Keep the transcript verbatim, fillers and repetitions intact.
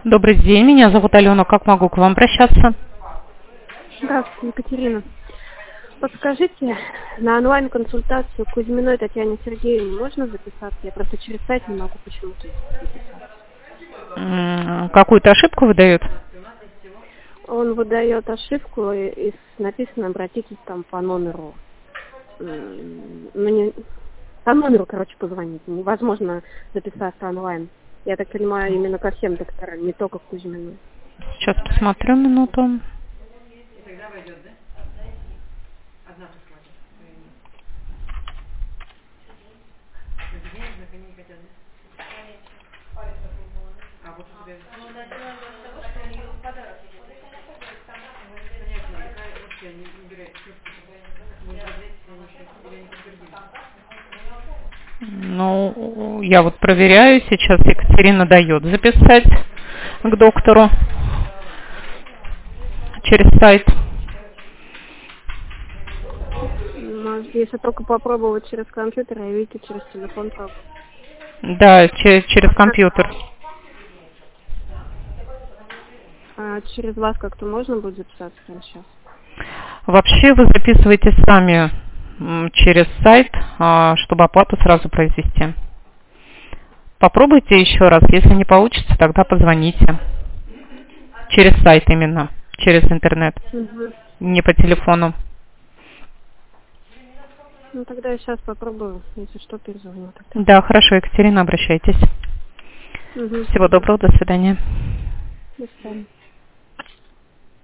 Добрый день, меня зовут Алена. Как могу к вам обращаться? Здравствуйте, Екатерина. Подскажите, на онлайн-консультацию к Кузьминой Татьяне Сергеевне можно записаться? Я просто через сайт не могу почему-то записаться. М, Какую-то ошибку выдает? Он выдает ошибку, и, и написано «обратитесь там по номеру». М, Ну, не, по номеру, короче, позвонить. Невозможно записаться онлайн. Я так понимаю, именно ко всем докторам, не только к Кузьминой. Сейчас посмотрю минуту. Ну, я вот проверяю, сейчас Екатерина дает записать к доктору через сайт. Может, если только попробовать через компьютер, а видите, через телефон пробовать. Да, че- через компьютер. А через вас как-то можно будет записаться прямо сейчас? Вообще вы записываете сами м, через сайт, а, чтобы оплату сразу произвести. Попробуйте еще раз, если не получится, тогда позвоните. Через сайт именно, через интернет, Угу. не по телефону. Ну, тогда я сейчас попробую, если что, перезвоню тогда. Да, хорошо, Екатерина, обращайтесь. Угу. Всего доброго, до свидания. До свидания.